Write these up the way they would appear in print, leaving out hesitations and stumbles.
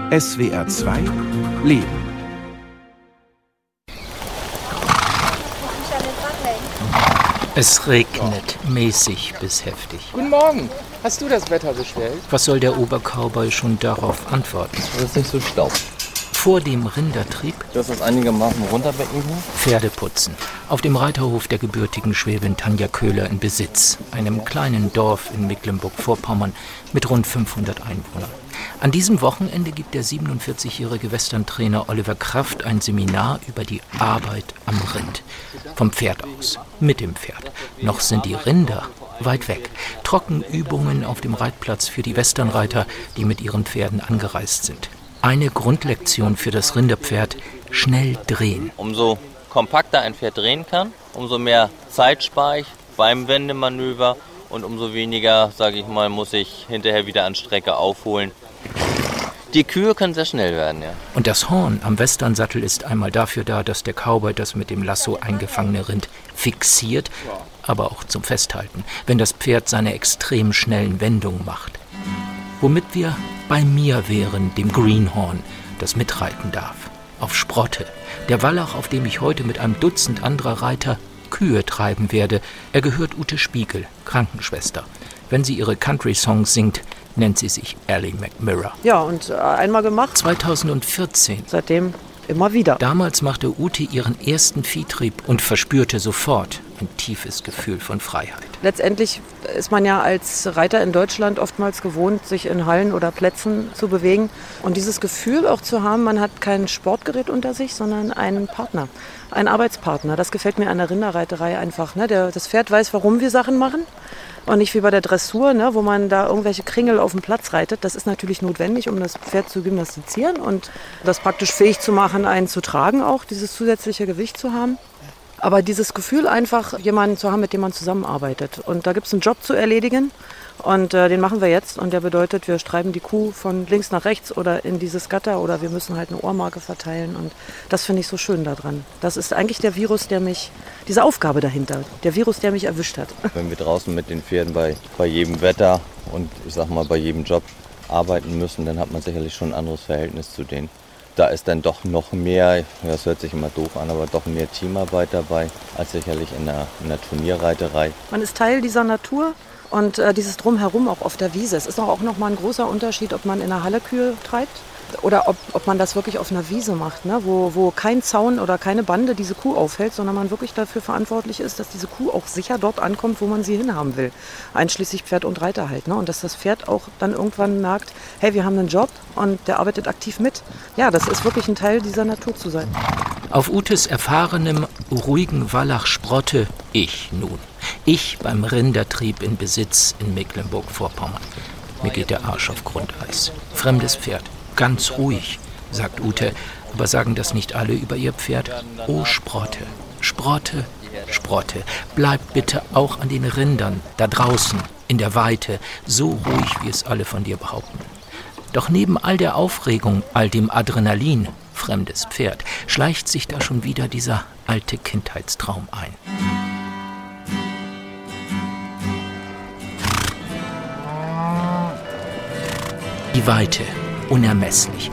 SWR 2 Leben. Es regnet mäßig bis heftig. Guten Morgen. Hast du das Wetter bestellt? Was soll der Obercowboy schon darauf antworten? Das ist nicht so Staub. Vor dem Rindertrieb Du hast das einigermaßen runterbecken hier. Pferde putzen. Auf dem Reiterhof der gebürtigen Schwäbin Tanja Köhler in Besitz, einem kleinen Dorf in Mecklenburg-Vorpommern mit rund 500 Einwohnern. An diesem Wochenende gibt der 47-jährige Western-Trainer Oliver Kraft ein Seminar über die Arbeit am Rind. Vom Pferd aus, mit dem Pferd. Noch sind die Rinder weit weg. Trockenübungen auf dem Reitplatz für die Westernreiter, die mit ihren Pferden angereist sind. Eine Grundlektion für das Rinderpferd: schnell drehen. Umso kompakter ein Pferd drehen kann, umso mehr Zeit spare ich beim Wendemanöver und umso weniger, sage ich mal, muss ich hinterher wieder an Strecke aufholen. Die Kühe können sehr schnell werden, ja. Und das Horn am Westernsattel ist einmal dafür da, dass der Cowboy das mit dem Lasso eingefangene Rind fixiert, aber auch zum Festhalten, wenn das Pferd seine extrem schnellen Wendungen macht. Womit wir bei mir wären, dem Greenhorn, das mitreiten darf. Auf Sprotte, der Wallach, auf dem ich heute mit einem Dutzend anderer Reiter Kühe treiben werde. Er gehört Ute Spiegel, Krankenschwester. Wenn sie ihre Country-Songs singt, nennt sie sich Ally McMirror. Ja, und einmal gemacht. 2014. Seitdem immer wieder. Damals machte Ute ihren ersten Viehtrieb und verspürte sofort ein tiefes Gefühl von Freiheit. Letztendlich ist man ja als Reiter in Deutschland oftmals gewohnt, sich in Hallen oder Plätzen zu bewegen. Und dieses Gefühl auch zu haben, man hat kein Sportgerät unter sich, sondern einen Partner, einen Arbeitspartner. Das gefällt mir an der Rinderreiterei einfach. Ne? Das Pferd weiß, warum wir Sachen machen. Und nicht wie bei der Dressur, ne, wo man da irgendwelche Kringel auf dem Platz reitet. Das ist natürlich notwendig, um das Pferd zu gymnastizieren und das praktisch fähig zu machen, einen zu tragen auch, dieses zusätzliche Gewicht zu haben. Aber dieses Gefühl einfach, jemanden zu haben, mit dem man zusammenarbeitet. Und da gibt es einen Job zu erledigen und den machen wir jetzt. Und der bedeutet, wir treiben die Kuh von links nach rechts oder in dieses Gatter oder wir müssen halt eine Ohrmarke verteilen. Und das finde ich so schön daran. Das ist eigentlich der Virus, diese Aufgabe dahinter, der Virus, der mich erwischt hat. Wenn wir draußen mit den Pferden bei jedem Wetter und ich sag mal bei jedem Job arbeiten müssen, dann hat man sicherlich schon ein anderes Verhältnis zu denen. Da ist dann doch noch mehr, das hört sich immer doof an, aber doch mehr Teamarbeit dabei, als sicherlich in der Turnierreiterei. Man ist Teil dieser Natur und dieses Drumherum auch auf der Wiese. Es ist auch noch mal ein großer Unterschied, ob man in einer Halle Kühe treibt oder ob man das wirklich auf einer Wiese macht, ne? Wo kein Zaun oder keine Bande diese Kuh aufhält, sondern man wirklich dafür verantwortlich ist, dass diese Kuh auch sicher dort ankommt, wo man sie hinhaben will. Einschließlich Pferd und Reiter halt. Ne? Und dass das Pferd auch dann irgendwann merkt, hey, wir haben einen Job und der arbeitet aktiv mit. Ja, das ist wirklich ein Teil dieser Natur zu sein. Auf Utes erfahrenem, ruhigen Wallach Sprotte ich nun. Ich beim Rindertrieb in Besitz in Mecklenburg-Vorpommern. Mir geht der Arsch auf Grundeis. Fremdes Pferd. Ganz ruhig, sagt Ute, aber sagen das nicht alle über ihr Pferd? Oh Sprotte, Sprotte, Sprotte, bleib bitte auch an den Rindern, da draußen, in der Weite, so ruhig, wie es alle von dir behaupten. Doch neben all der Aufregung, all dem Adrenalin, fremdes Pferd, schleicht sich da schon wieder dieser alte Kindheitstraum ein. Die Weite, unermesslich.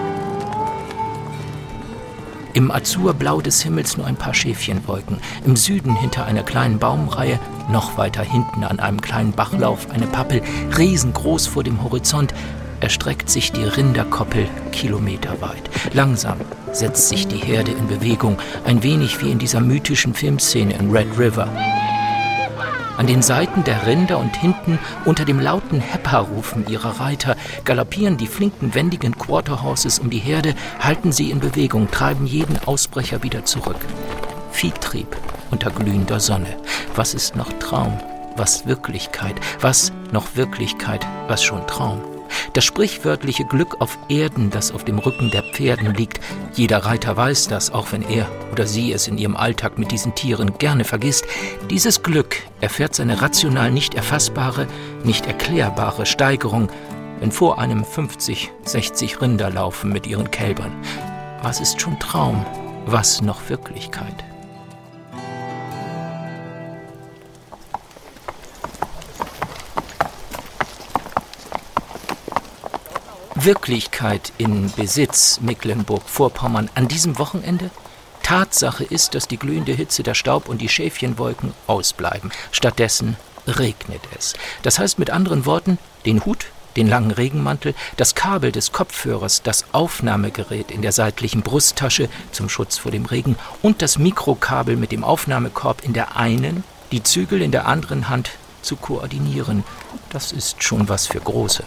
Im Azurblau des Himmels nur ein paar Schäfchenwolken. Im Süden hinter einer kleinen Baumreihe, noch weiter hinten an einem kleinen Bachlauf eine Pappel, riesengroß vor dem Horizont, erstreckt sich die Rinderkoppel kilometerweit. Langsam setzt sich die Herde in Bewegung, ein wenig wie in dieser mythischen Filmszene in Red River. An den Seiten der Rinder und hinten unter dem lauten Hepperrufen ihrer Reiter galoppieren die flinken, wendigen Quarterhorses um die Herde, halten sie in Bewegung, treiben jeden Ausbrecher wieder zurück. Viehtrieb unter glühender Sonne. Was ist noch Traum? Was Wirklichkeit? Was noch Wirklichkeit? Was schon Traum? Das sprichwörtliche Glück auf Erden, das auf dem Rücken der Pferden liegt. Jeder Reiter weiß das, auch wenn er oder sie es in ihrem Alltag mit diesen Tieren gerne vergisst. Dieses Glück erfährt seine rational nicht erfassbare, nicht erklärbare Steigerung, wenn vor einem 50, 60 Rinder laufen mit ihren Kälbern. Was ist schon Traum? Was noch Wirklichkeit? Wirklichkeit in Besitz Mecklenburg-Vorpommern an diesem Wochenende? Tatsache ist, dass die glühende Hitze, der Staub und die Schäfchenwolken ausbleiben. Stattdessen regnet es. Das heißt mit anderen Worten, den Hut, den langen Regenmantel, das Kabel des Kopfhörers, das Aufnahmegerät in der seitlichen Brusttasche zum Schutz vor dem Regen und das Mikrokabel mit dem Aufnahmekorb in der einen, die Zügel in der anderen Hand zu koordinieren. Das ist schon was für Große.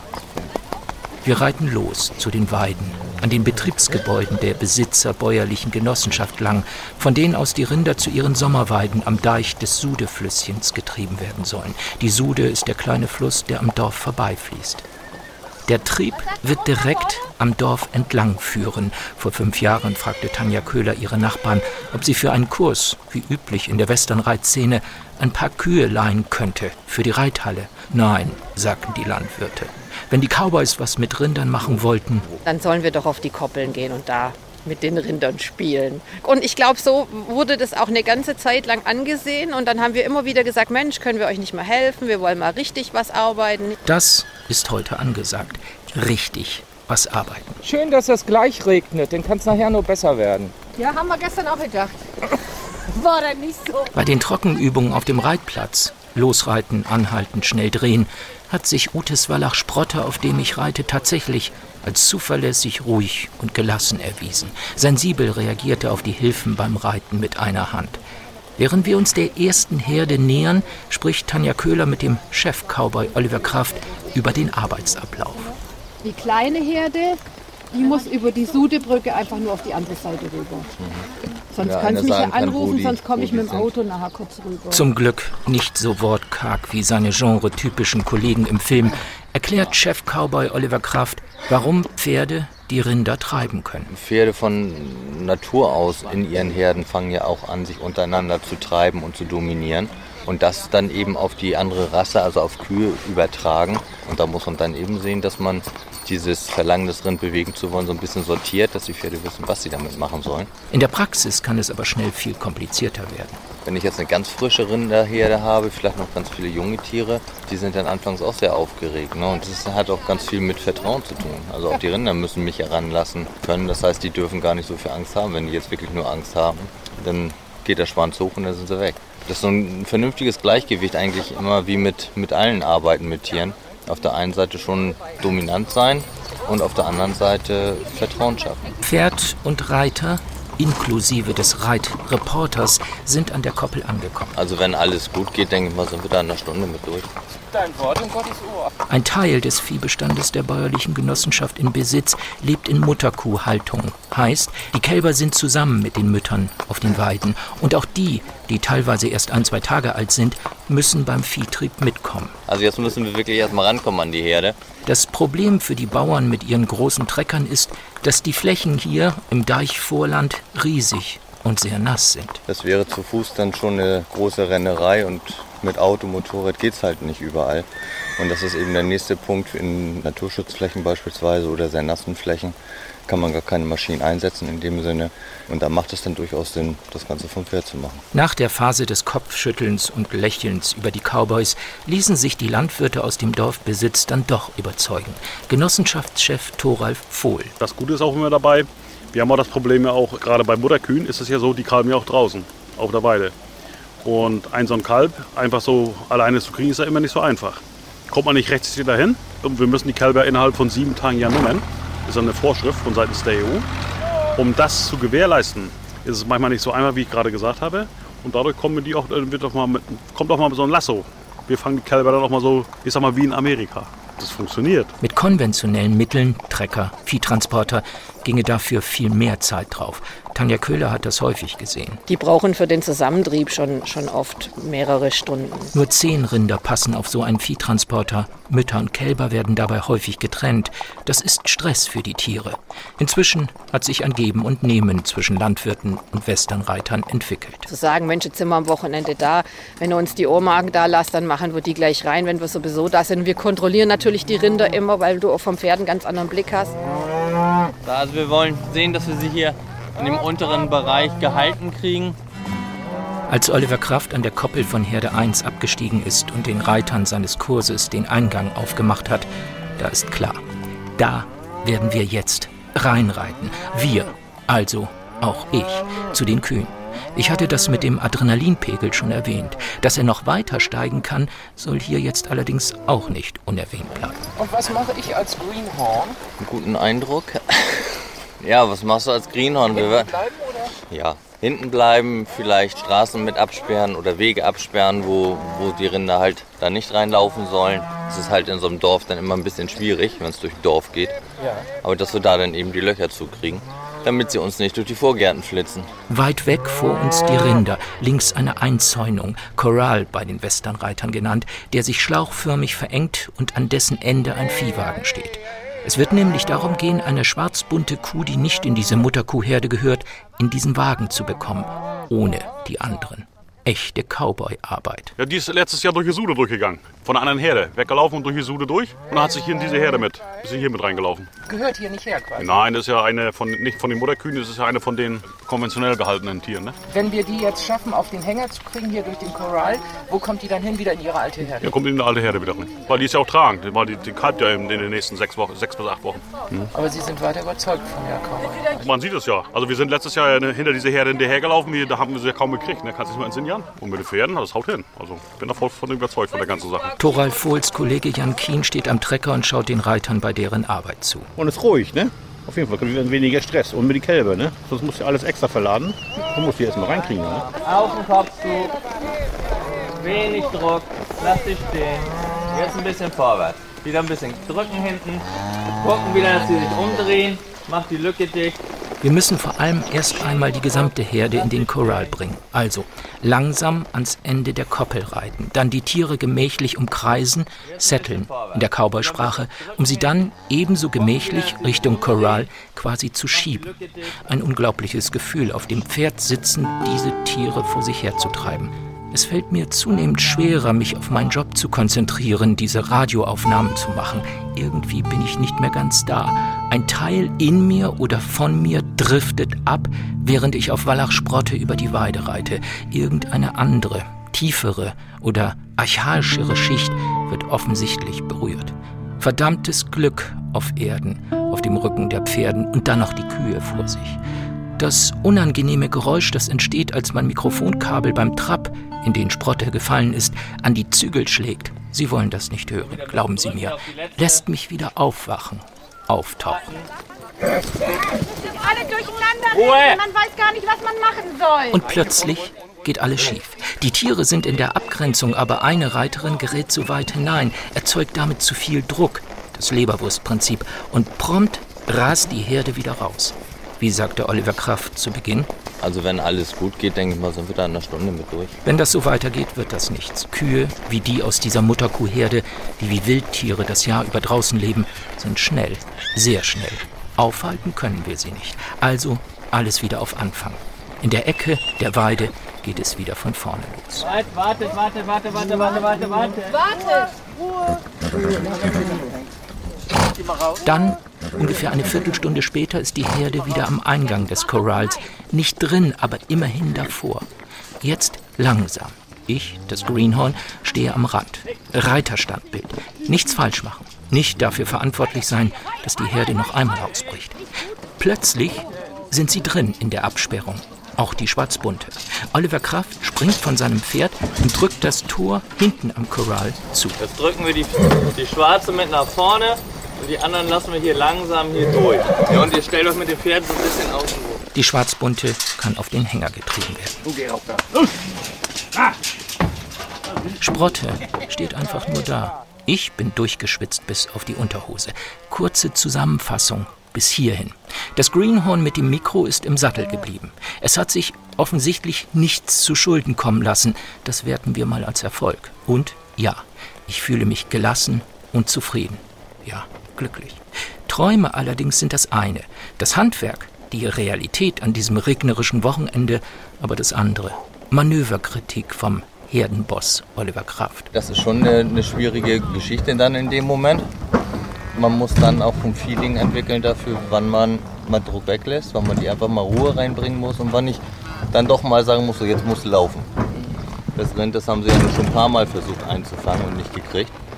Wir reiten los zu den Weiden, an den Betriebsgebäuden der besitzerbäuerlichen Genossenschaft lang, von denen aus die Rinder zu ihren Sommerweiden am Deich des Sudeflüsschens getrieben werden sollen. Die Sude ist der kleine Fluss, der am Dorf vorbeifließt. Der Trieb wird direkt am Dorf entlang führen. Vor 5 Jahren fragte Tanja Köhler ihre Nachbarn, ob sie für einen Kurs, wie üblich in der Westernreitszene, ein paar Kühe leihen könnte für die Reithalle. Nein, sagten die Landwirte. Wenn die Cowboys was mit Rindern machen wollten, dann sollen wir doch auf die Koppeln gehen und da mit den Rindern spielen. Und ich glaube, so wurde das auch eine ganze Zeit lang angesehen. Und dann haben wir immer wieder gesagt, Mensch, können wir euch nicht mal helfen? Wir wollen mal richtig was arbeiten. Das ist heute angesagt. Richtig was arbeiten. Schön, dass das gleich regnet, dann kann es nachher nur besser werden. Ja, haben wir gestern auch gedacht. War dann nicht so. Bei den Trockenübungen auf dem Reitplatz, losreiten, anhalten, schnell drehen, hat sich Utes Wallach-Sprotte, auf dem ich reite, tatsächlich als zuverlässig, ruhig und gelassen erwiesen. Sensibel reagierte auf die Hilfen beim Reiten mit einer Hand. Während wir uns der ersten Herde nähern, spricht Tanja Köhler mit dem Chef-Cowboy Oliver Kraft über den Arbeitsablauf. Die kleine Herde, die muss über die Sudebrücke einfach nur auf die andere Seite rüber. Sonst kannst du mich ja anrufen, sonst komme ich mit dem Auto nachher kurz rüber. Zum Glück nicht so wortkarg wie seine genretypischen Kollegen im Film, erklärt Chef-Cowboy Oliver Kraft, warum Pferde die Rinder treiben können. Pferde von Natur aus in ihren Herden fangen ja auch an, sich untereinander zu treiben und zu dominieren. Und das dann eben auf die andere Rasse, also auf Kühe, übertragen. Und da muss man dann eben sehen, dass man dieses Verlangen, das Rind bewegen zu wollen, so ein bisschen sortiert, dass die Pferde wissen, was sie damit machen sollen. In der Praxis kann es aber schnell viel komplizierter werden. Wenn ich jetzt eine ganz frische Rinderherde habe, vielleicht noch ganz viele junge Tiere, die sind dann anfangs auch sehr aufgeregt. Ne? Und das hat auch ganz viel mit Vertrauen zu tun. Also auch die Rinder müssen mich heranlassen können. Das heißt, die dürfen gar nicht so viel Angst haben. Wenn die jetzt wirklich nur Angst haben, dann geht der Schwanz hoch und dann sind sie weg. Das ist so ein vernünftiges Gleichgewicht eigentlich immer wie mit allen Arbeiten mit Tieren. Auf der einen Seite schon dominant sein und auf der anderen Seite Vertrauen schaffen. Pferd und Reiter, inklusive des Reitreporters, sind an der Koppel angekommen. Also wenn alles gut geht, denke ich mal, sind wir da in einer Stunde mit durch. Dein Wort in Gottes Ohr. Ein Teil des Viehbestandes der bäuerlichen Genossenschaft in Besitz lebt in Mutterkuhhaltung. Heißt, die Kälber sind zusammen mit den Müttern auf den Weiden. Und auch die teilweise erst 1-2 Tage alt sind, müssen beim Viehtrieb mitkommen. Also jetzt müssen wir wirklich erstmal rankommen an die Herde. Das Problem für die Bauern mit ihren großen Treckern ist, dass die Flächen hier im Deichvorland riesig und sehr nass sind. Das wäre zu Fuß dann schon eine große Rennerei und mit Auto, Motorrad geht es halt nicht überall. Und das ist eben der nächste Punkt. In Naturschutzflächen beispielsweise oder sehr nassen Flächen kann man gar keine Maschinen einsetzen in dem Sinne. Und da macht es dann durchaus Sinn, das Ganze vom Pferd zu machen. Nach der Phase des Kopfschüttelns und Lächelns über die Cowboys ließen sich die Landwirte aus dem Dorfbesitz dann doch überzeugen. Genossenschaftschef Thoralf Vohl. Das Gute ist auch immer dabei, wir haben auch das Problem ja auch, gerade bei Mutterkühen ist es ja so, die kalben ja auch draußen, auf der Weide. Und so ein Kalb einfach so alleine zu kriegen, ist ja immer nicht so einfach. Kommt man nicht rechtzeitig dahin und wir müssen die Kälber innerhalb von 7 Tagen ja nummen. Das ist eine Vorschrift von seitens der EU. Um das zu gewährleisten, ist es manchmal nicht so einfach, wie ich gerade gesagt habe. Und dadurch kommt auch mal so ein Lasso. Wir fangen die Kälber dann auch mal so, ich sag mal, wie in Amerika. Das funktioniert. Mit konventionellen Mitteln, Trecker, Viehtransporter, ginge dafür viel mehr Zeit drauf. Tanja Köhler hat das häufig gesehen. Die brauchen für den Zusammentrieb schon oft mehrere Stunden. Nur 10 Rinder passen auf so einen Viehtransporter. Mütter und Kälber werden dabei häufig getrennt. Das ist Stress für die Tiere. Inzwischen hat sich ein Geben und Nehmen zwischen Landwirten und Westernreitern entwickelt. Zu sagen, Mensch, jetzt sind wir am Wochenende da. Wenn du uns die Ohrmarken da lässt, dann machen wir die gleich rein, wenn wir sowieso da sind. Wir kontrollieren natürlich die Rinder immer, weil du auch vom Pferd einen ganz anderen Blick hast. Also wir wollen sehen, dass wir sie hier in dem unteren Bereich gehalten kriegen. Als Oliver Kraft an der Koppel von Herde 1 abgestiegen ist und den Reitern seines Kurses den Eingang aufgemacht hat, da ist klar, da werden wir jetzt reinreiten. Wir, also auch ich, zu den Kühen. Ich hatte das mit dem Adrenalinpegel schon erwähnt. Dass er noch weiter steigen kann, soll hier jetzt allerdings auch nicht unerwähnt bleiben. Und was mache ich als Greenhorn? Einen guten Eindruck. Ja, was machst du als Greenhorn? Hinten bleiben, oder? Ja, hinten bleiben, vielleicht Straßen mit absperren oder Wege absperren, wo die Rinder halt da nicht reinlaufen sollen. Das ist halt in so einem Dorf dann immer ein bisschen schwierig, wenn es durch ein Dorf geht. Ja. Aber dass wir da dann eben die Löcher zukriegen, damit sie uns nicht durch die Vorgärten flitzen. Weit weg vor uns die Rinder, links eine Einzäunung, Corral bei den Westernreitern genannt, der sich schlauchförmig verengt und an dessen Ende ein Viehwagen steht. Es wird nämlich darum gehen, eine schwarzbunte Kuh, die nicht in diese Mutterkuhherde gehört, in diesen Wagen zu bekommen, ohne die anderen. Echte Cowboy-Arbeit. Ja, die ist letztes Jahr durch die Sude durchgegangen. Von einer anderen Herde. Weggelaufen und durch die Sude durch. Und dann hat sich hier in diese Herde ist sie hier mit reingelaufen. Gehört hier nicht her quasi? Nein, das ist ja eine nicht von den Mutterkühen, das ist ja eine von den konventionell gehaltenen Tieren. Ne? Wenn wir die jetzt schaffen, auf den Hänger zu kriegen, hier durch den Corral, wo kommt die dann hin? Wieder in ihre alte Herde? Ja, kommt in die alte Herde wieder rein. Weil die ist ja auch tragend, weil die kalbt ja in den nächsten 6 bis 8 Wochen. Mhm. Aber Sie sind weiter überzeugt von der Cowboy. Man sieht es ja. Also wir sind letztes Jahr hinter diese Herde hinterhergelaufen, da haben wir sie ja kaum gekriegt. Ne? Kannst du dich mal inszenieren? Und mit den Pferden, das haut hin. Also ich bin da voll von überzeugt von der ganzen Sache. Thoralf Vohls Kollege Jan Kien steht am Trecker und schaut den Reitern bei deren Arbeit zu. Und es ist ruhig, ne? Auf jeden Fall kriegen wir weniger Stress. Und mit die Kälber, ne? Sonst musst du alles extra verladen. Du musst die erstmal reinkriegen, ne? Auf den Kopf zu. Wenig Druck. Lass dich stehen. Jetzt ein bisschen vorwärts. Wieder ein bisschen drücken hinten. Gucken wieder, dass sie sich umdrehen. Mach die Lücke dicht. Wir müssen vor allem erst einmal die gesamte Herde in den Corral bringen. Also langsam ans Ende der Koppel reiten, dann die Tiere gemächlich umkreisen, setteln in der Cowboy-Sprache, um sie dann ebenso gemächlich Richtung Corral quasi zu schieben. Ein unglaubliches Gefühl, auf dem Pferd sitzen, diese Tiere vor sich herzutreiben. Es fällt mir zunehmend schwerer, mich auf meinen Job zu konzentrieren, diese Radioaufnahmen zu machen. Irgendwie bin ich nicht mehr ganz da. Ein Teil in mir oder von mir driftet ab, während ich auf Wallach-Sprotte über die Weide reite. Irgendeine andere, tiefere oder archaischere Schicht wird offensichtlich berührt. Verdammtes Glück auf Erden, auf dem Rücken der Pferden und dann noch die Kühe vor sich. Das unangenehme Geräusch, das entsteht, als mein Mikrofonkabel beim Trab, in den Sprotte gefallen ist, an die Zügel schlägt. Sie wollen das nicht hören, glauben Sie mir. Lässt mich wieder aufwachen, auftauchen. Alle durcheinander reden, man weiß gar nicht, was man machen soll. Und plötzlich geht alles schief. Die Tiere sind in der Abgrenzung, aber eine Reiterin gerät zu weit hinein, erzeugt damit zu viel Druck, das Leberwurstprinzip, und prompt rast die Herde wieder raus. Wie sagte Oliver Kraft zu Beginn? Also wenn alles gut geht, denke ich mal, sind wir da in einer Stunde mit durch. Wenn das so weitergeht, wird das nichts. Kühe, wie die aus dieser Mutterkuhherde, die wie Wildtiere das Jahr über draußen leben, sind schnell, sehr schnell. Aufhalten können wir sie nicht. Also alles wieder auf Anfang. In der Ecke der Weide geht es wieder von vorne los. Wartet. Ruhe. Dann, ungefähr eine Viertelstunde später, ist die Herde wieder am Eingang des Corrals. Nicht drin, aber immerhin davor. Jetzt langsam. Ich, das Greenhorn, stehe am Rand. Reiterstandbild. Nichts falsch machen. Nicht dafür verantwortlich sein, dass die Herde noch einmal ausbricht. Plötzlich sind sie drin in der Absperrung. Auch die Schwarzbunte. Oliver Kraft springt von seinem Pferd und drückt das Tor hinten am Corral zu. Jetzt drücken wir die Schwarze mit nach vorne und die anderen lassen wir hier langsam hier durch. Ja, und ihr stellt euch mit dem Pferd so ein bisschen außen rum. Die Schwarzbunte kann auf den Hänger getrieben werden. Okay, auf da. Sprotte steht einfach nur da. Ich bin durchgeschwitzt bis auf die Unterhose. Kurze Zusammenfassung bis hierhin. Das Greenhorn mit dem Mikro ist im Sattel geblieben. Es hat sich offensichtlich nichts zu Schulden kommen lassen. Das werten wir mal als Erfolg. Und ja, ich fühle mich gelassen und zufrieden. Ja, glücklich. Träume allerdings sind das eine. Das Handwerk, die Realität an diesem regnerischen Wochenende, aber das andere. Manöverkritik vom Herdenboss Oliver Kraft. Das ist schon eine schwierige Geschichte dann in dem Moment. Man muss dann auch ein Feeling entwickeln dafür, wann man mal Druck weglässt, wann man die einfach mal Ruhe reinbringen muss und wann ich dann doch mal sagen muss, so jetzt muss laufen. Das Rind, das haben sie ja schon ein paar Mal versucht einzufangen und nicht gekriegt.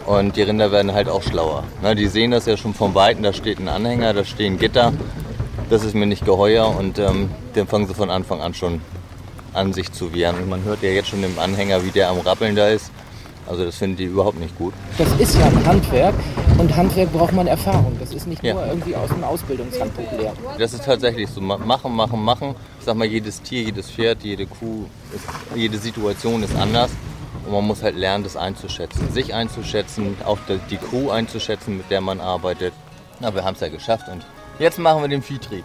Und die Rinder werden halt auch schlauer. Na, die sehen das ja schon von Weitem, da steht ein Anhänger, da stehen Gitter. Das ist mir nicht geheuer und dann fangen sie von Anfang an schon an, sich zu wehren. Und man hört ja jetzt schon im Anhänger, wie der am Rappeln da ist. Also das finden die überhaupt nicht gut. Das ist ja ein Handwerk und Handwerk braucht man Erfahrung. Das ist nicht nur irgendwie aus dem Ausbildungshandbuch lernen. Das ist tatsächlich so, machen. Ich sag mal, jedes Tier, jedes Pferd, jede Kuh, jede Situation ist anders. Und man muss halt lernen, das einzuschätzen. Sich einzuschätzen, auch die Crew einzuschätzen, mit der man arbeitet. Na, wir haben es ja geschafft und jetzt machen wir den Viehtrieb.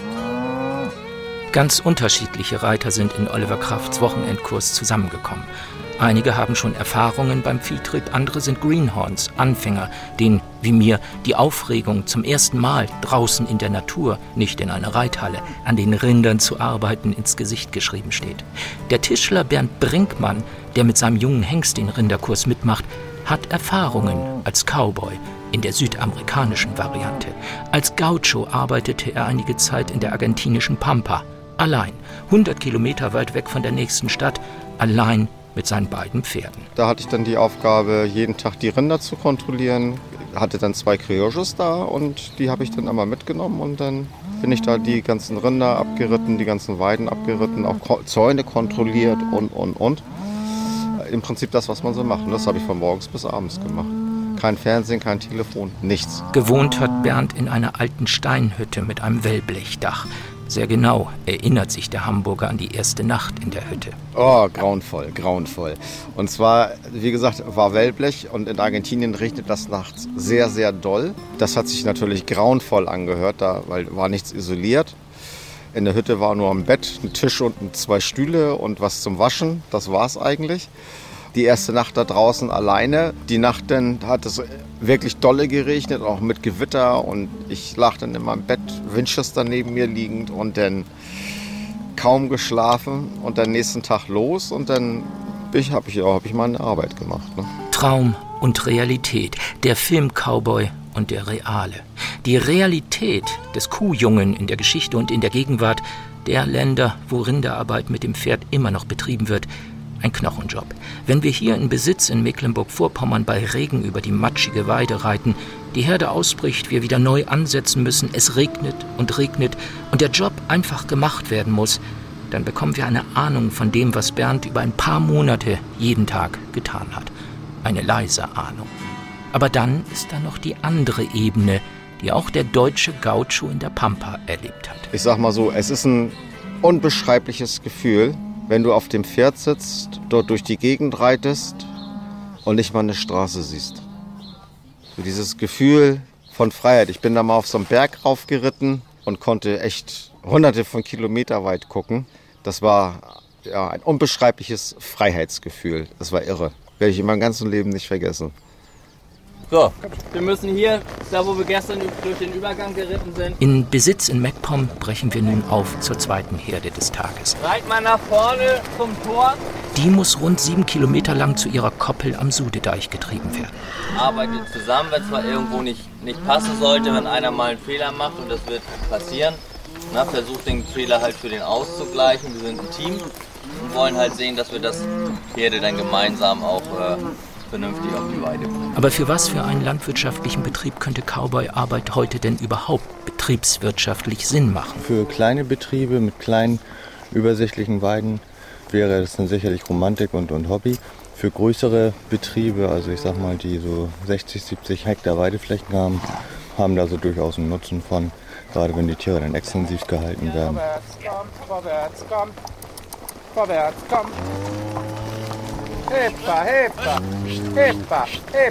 Ganz unterschiedliche Reiter sind in Oliver Krafts Wochenendkurs zusammengekommen. Einige haben schon Erfahrungen beim Viehtrieb, andere sind Greenhorns, Anfänger, denen, wie mir, die Aufregung zum ersten Mal draußen in der Natur, nicht in einer Reithalle, an den Rindern zu arbeiten, ins Gesicht geschrieben steht. Der Tischler Bernd Brinkmann, der mit seinem jungen Hengst den Rinderkurs mitmacht, hat Erfahrungen als Cowboy in der südamerikanischen Variante. Als Gaucho arbeitete er einige Zeit in der argentinischen Pampa, allein, 100 Kilometer weit weg von der nächsten Stadt, allein mit seinen beiden Pferden. Da hatte ich dann die Aufgabe, jeden Tag die Rinder zu kontrollieren. Hatte dann 2 Criollos da und die habe ich dann einmal mitgenommen und dann bin ich da die ganzen Rinder abgeritten, die ganzen Weiden abgeritten, auch Zäune kontrolliert und. Im Prinzip das, was man so macht. Und das habe ich von morgens bis abends gemacht. Kein Fernsehen, kein Telefon, nichts. Gewohnt hat Bernd in einer alten Steinhütte mit einem Wellblechdach. Sehr genau erinnert sich der Hamburger an die erste Nacht in der Hütte. Oh, grauenvoll. Und zwar, wie gesagt, war Wellblech und in Argentinien regnet das nachts sehr, sehr doll. Das hat sich natürlich grauenvoll angehört, weil war nichts isoliert. In der Hütte war nur ein Bett, ein Tisch und 2 Stühle und was zum Waschen. Das war's eigentlich. Die erste Nacht da draußen alleine. Die Nacht dann hat es wirklich dolle geregnet, auch mit Gewitter. Und ich lag dann in meinem Bett, Winchester neben mir liegend und dann kaum geschlafen. Und dann nächsten Tag los und dann habe ich meine Arbeit gemacht. Ne? Traum und Realität, der Film-Cowboy und der Reale. Die Realität des Kuhjungen in der Geschichte und in der Gegenwart der Länder, wo Rinderarbeit mit dem Pferd immer noch betrieben wird, ein Knochenjob. Wenn wir hier in Besitz in Mecklenburg-Vorpommern bei Regen über die matschige Weide reiten, die Herde ausbricht, wir wieder neu ansetzen müssen, es regnet und der Job einfach gemacht werden muss, dann bekommen wir eine Ahnung von dem, was Bernd über ein paar Monate jeden Tag getan hat. Eine leise Ahnung. Aber dann ist da noch die andere Ebene, die auch der deutsche Gaucho in der Pampa erlebt hat. Ich sag mal so, es ist ein unbeschreibliches Gefühl, wenn du auf dem Pferd sitzt, dort durch die Gegend reitest und nicht mal eine Straße siehst. So dieses Gefühl von Freiheit. Ich bin da mal auf so einen Berg raufgeritten und konnte echt hunderte von Kilometer weit gucken. Das war ja ein unbeschreibliches Freiheitsgefühl. Das war irre. Werde ich in meinem ganzen Leben nicht vergessen. So, wir müssen hier, da wo wir gestern durch den Übergang geritten sind. In Besitz in MacPom brechen wir nun auf zur zweiten Herde des Tages. Reit mal nach vorne zum Tor. Die muss rund 7 Kilometer lang zu ihrer Koppel am Sudedeich getrieben werden. Arbeitet zusammen, wenn es mal irgendwo nicht passen sollte, wenn einer mal einen Fehler macht und das wird passieren. Versucht den Fehler halt für den auszugleichen. Wir sind ein Team und wollen halt sehen, dass wir das Herde dann gemeinsam auch vernünftig auf die Weide bringen. Aber für was für einen landwirtschaftlichen Betrieb könnte Cowboy-Arbeit heute denn überhaupt betriebswirtschaftlich Sinn machen? Für kleine Betriebe mit kleinen, übersichtlichen Weiden wäre das dann sicherlich Romantik und Hobby. Für größere Betriebe, also ich sag mal, die so 60, 70 Hektar Weideflächen haben da so durchaus einen Nutzen von, gerade wenn die Tiere dann extensiv gehalten werden. Vorwärts, komm. Heppa.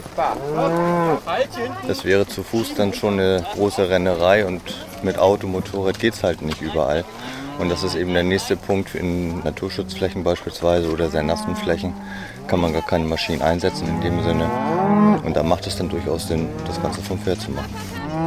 Das wäre zu Fuß dann schon eine große Rennerei und mit Auto, Motorrad geht es halt nicht überall. Und das ist eben der nächste Punkt in Naturschutzflächen beispielsweise oder sehr nassen Flächen. Kann man gar keine Maschinen einsetzen in dem Sinne. Und da macht es dann durchaus Sinn, das Ganze vom Pferd zu machen.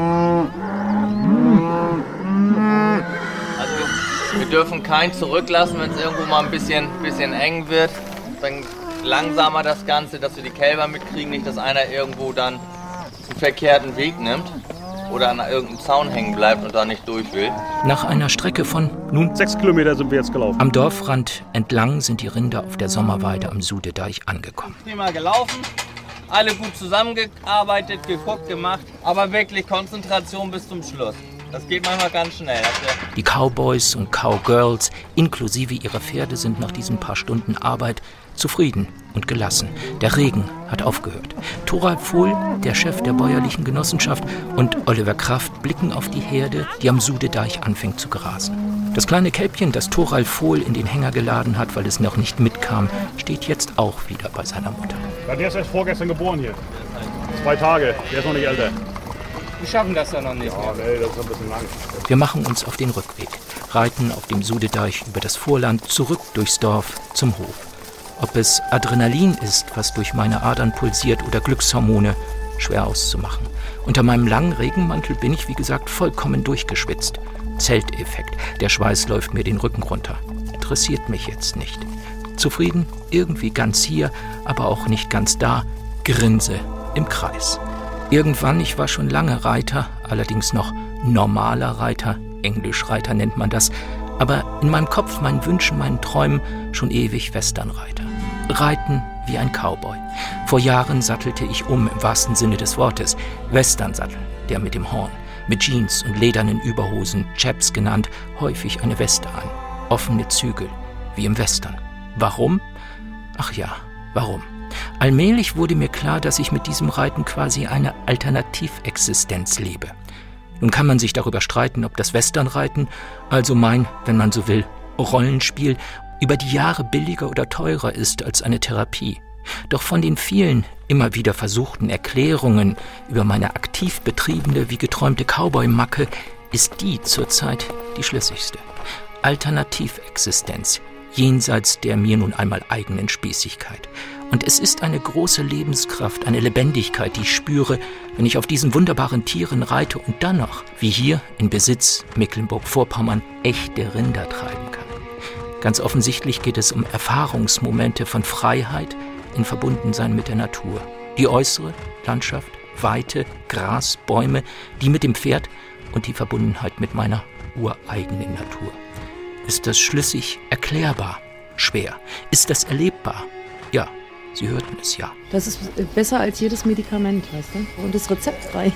Also wir dürfen keinen zurücklassen, wenn es irgendwo mal ein bisschen eng wird. Dann langsamer das Ganze, dass wir die Kälber mitkriegen, nicht, dass einer irgendwo dann einen verkehrten Weg nimmt oder an irgendeinem Zaun hängen bleibt und da nicht durch will. Nach einer Strecke von nun 6 Kilometer sind wir jetzt gelaufen. Am Dorfrand entlang sind die Rinder auf der Sommerweide am Sudedeich angekommen. Thema gelaufen. alle gut zusammengearbeitet, geguckt, gemacht, aber wirklich Konzentration bis zum Schluss. Das geht manchmal ganz schnell. Die Cowboys und Cowgirls inklusive ihrer Pferde sind nach diesen paar Stunden Arbeit zufrieden und gelassen. Der Regen hat aufgehört. Thoralf Vohl, der Chef der bäuerlichen Genossenschaft, und Oliver Kraft blicken auf die Herde, die am Sudedeich anfängt zu grasen. Das kleine Kälbchen, das Thoralf Vohl in den Hänger geladen hat, weil es noch nicht mitkam, steht jetzt auch wieder bei seiner Mutter. Ja, der ist erst vorgestern geboren hier. 2 Tage, der ist noch nicht älter. Wir schaffen das ja noch nicht. Ja, nee, das ist ein bisschen lang. Wir machen uns auf den Rückweg, reiten auf dem Sudedeich über das Vorland zurück durchs Dorf zum Hof. Ob es Adrenalin ist, was durch meine Adern pulsiert, oder Glückshormone, schwer auszumachen. Unter meinem langen Regenmantel bin ich, wie gesagt, vollkommen durchgeschwitzt. Zelteffekt. Der Schweiß läuft mir den Rücken runter. Interessiert mich jetzt nicht. Zufrieden, irgendwie ganz hier, aber auch nicht ganz da, grinse im Kreis. Irgendwann, ich war schon lange Reiter, allerdings noch normaler Reiter, Englischreiter nennt man das, aber in meinem Kopf, meinen Wünschen, meinen Träumen schon ewig Westernreiter. Reiten wie ein Cowboy. Vor Jahren sattelte ich im wahrsten Sinne des Wortes. Westernsattel, der mit dem Horn, mit Jeans und ledernen Überhosen, Chaps genannt, häufig eine Weste an. Offene Zügel, wie im Western. Warum? Ach ja, warum? Allmählich wurde mir klar, dass ich mit diesem Reiten quasi eine Alternativexistenz lebe. Nun kann man sich darüber streiten, ob das Westernreiten, also mein, wenn man so will, Rollenspiel, über die Jahre billiger oder teurer ist als eine Therapie. Doch von den vielen, immer wieder versuchten Erklärungen über meine aktiv betriebene, wie geträumte Cowboy-Macke ist die zurzeit die schlüssigste. Alternativexistenz, jenseits der mir nun einmal eigenen Spießigkeit. Und es ist eine große Lebenskraft, eine Lebendigkeit, die ich spüre, wenn ich auf diesen wunderbaren Tieren reite und dann noch, wie hier in Besitz Mecklenburg-Vorpommern, echte Rinder treiben kann. Ganz offensichtlich geht es um Erfahrungsmomente von Freiheit in Verbundensein mit der Natur. Die äußere Landschaft, Weite, Gras, Bäume, die mit dem Pferd und die Verbundenheit mit meiner ureigenen Natur. Ist das schlüssig erklärbar? Schwer. Ist das erlebbar? Ja. Sie hörten es ja. Das ist besser als jedes Medikament, weißt du? Und ist rezeptfrei.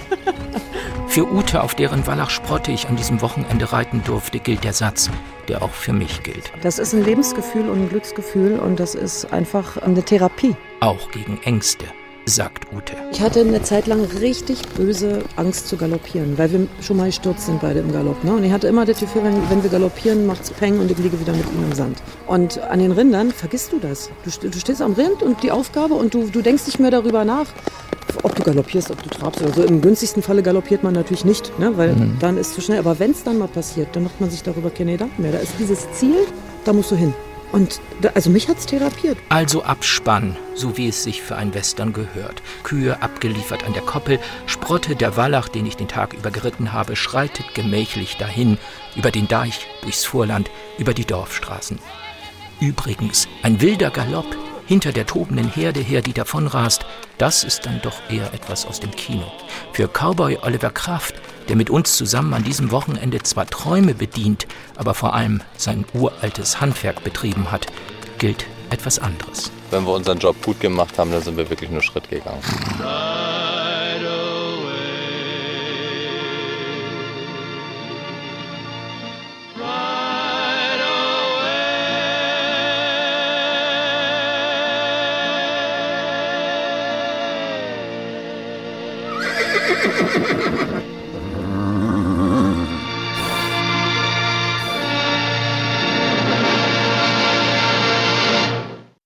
Für Ute, auf deren Wallach-Sprotte ich an diesem Wochenende reiten durfte, gilt der Satz, der auch für mich gilt. Das ist ein Lebensgefühl und ein Glücksgefühl und das ist einfach eine Therapie. Auch gegen Ängste, sagt Ute. Ich hatte eine Zeit lang richtig böse Angst zu galoppieren, weil wir schon mal gestürzt sind beide im Galopp. Ne? Und ich hatte immer das Gefühl, wenn wir galoppieren, macht's Peng und ich liege wieder mit ihm im Sand. Und an den Rindern vergisst du das. Du stehst am Rind und die Aufgabe und du denkst nicht mehr darüber nach, ob du galoppierst, ob du trabst oder so. Im günstigsten Falle galoppiert man natürlich nicht, ne? Weil dann ist es zu schnell. Aber wenn es dann mal passiert, dann macht man sich darüber keine Gedanken mehr. Da ist dieses Ziel, da musst du hin. Und also mich hat's therapiert. Also Abspann, so wie es sich für ein Western gehört. Kühe abgeliefert an der Koppel, Sprotte, der Wallach, den ich den Tag über geritten habe, schreitet gemächlich dahin, über den Deich, durchs Vorland, über die Dorfstraßen. Übrigens, ein wilder Galopp hinter der tobenden Herde her, die davonrast, das ist dann doch eher etwas aus dem Kino. Für Cowboy Oliver Kraft, der mit uns zusammen an diesem Wochenende zwar Träume bedient, aber vor allem sein uraltes Handwerk betrieben hat, gilt etwas anderes. Wenn wir unseren Job gut gemacht haben, dann sind wir wirklich nur Schritt gegangen.